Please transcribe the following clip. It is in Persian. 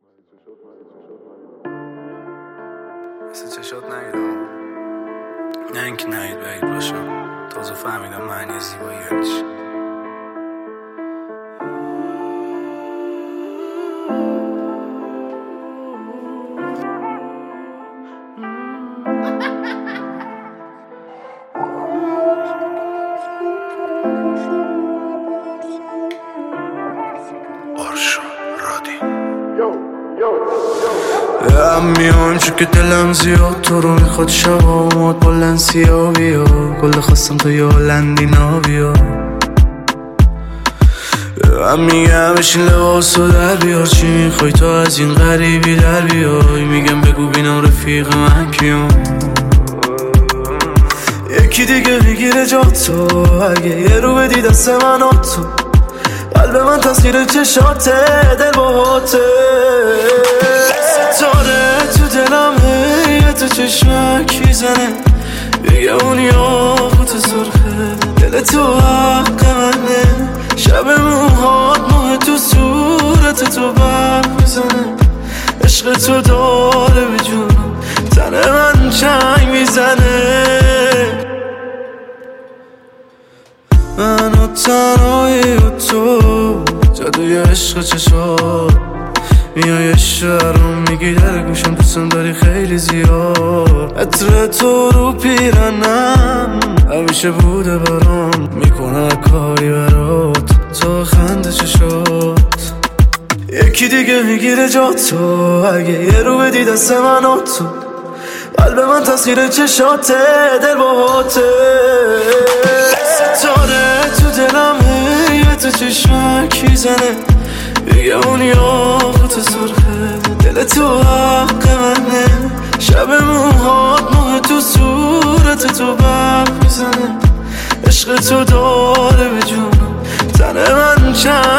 مثل چشات نیدم، نه اینکه نهید بعید باشم. تازه فهمیدم معنی زیبایی یعنی چی. میام چون که دلم زیاد تو رو میخواد شب آماد با لنسیا بیا گل خواستم تو یه هلندی نابیا هم میگم بشین لباسو در بیار چی میخوای تو از این غریبی در بیای میگم بگو بینم رفیق من کیم یکی دیگه بگیره جا تو اگه یه رو بدی دست من تو قلب من تصویر چشاته دل باهاته ستاره تو دلمه یه تو چشمک میزنه بگه اون یاقوت سرخه دل تو حق منه شب موهات ماه تو صورت تو برق میزنه عشق تو داره به جونم تن من چنگ میزنه من و تنهایی و تو جادوی عشق چشات میای شهرم میگی در گوشم دوستم داری خیلی زیاد عطر تو رو پیرنم همیشه بوده برام میکنه کاری برات تو خنده چشات یکی دیگه میگیره جا تو اگه یه رو بدی دست من تو قلب من تصویر چشاته دل باهاته ستاره تو دلمه یه تو چشمک میزنه بگه اون یاقوت سرخه دل تو حق منه شب موهات ماه تو صورت تو برق میزنه عشق تو داره به جونم تن من چند